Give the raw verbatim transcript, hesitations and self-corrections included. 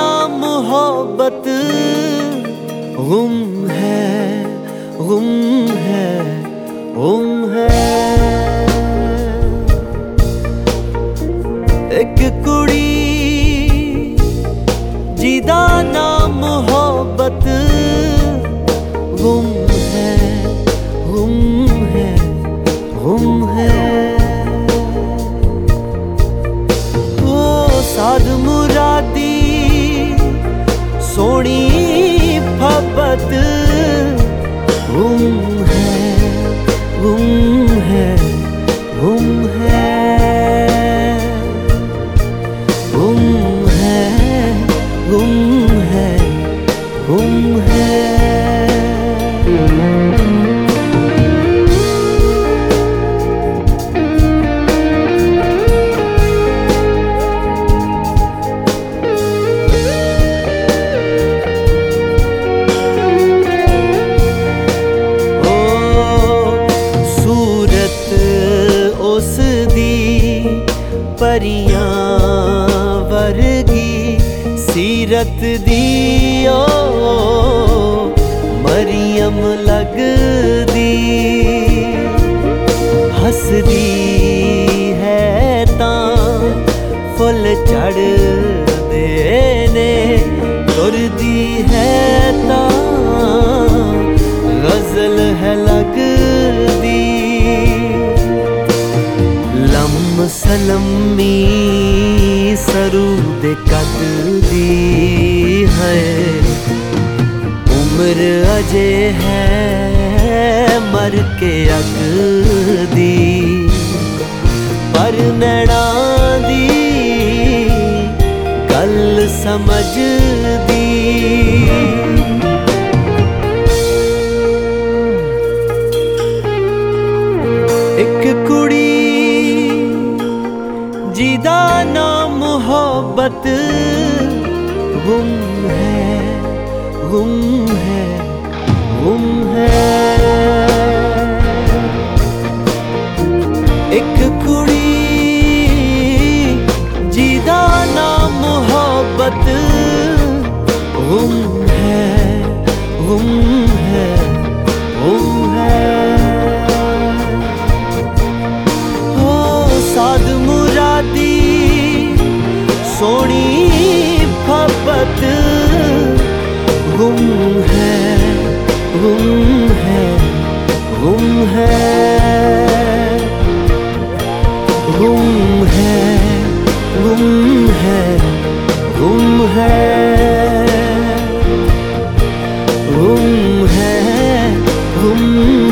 ना मोहब्बत गुम है, गुम है, गुम है। एक कुड़ी जिदा ना मोहब्बत गुम है, गुम है, गुम है। ओ साध मुरादी सोनी फबत गुम है, गुम है, गुम है, गुम है, गुम है, गुम है। परियां वर्गी सीरत दी ओ मरियम लगदी, हसदी है तां फुल चढ़दे ने, तुरदी है तां गजल है लगदी। लम सलमी सरूद कद दी है, उम्र अजे है मर के अगदी। पर नैना दी गल समझदी, एक कुड़ी जिदा ना मोहब्बत गुम है, गुम है, गुम है। एक कुड़ी जिदा ना मोहब्बत गुम है, गुम है, गुम है। साध मुरादी सोनी फबत गुम है, गुम है, गुम है, गुम है, गुम है, गुम है, गुम है, गुम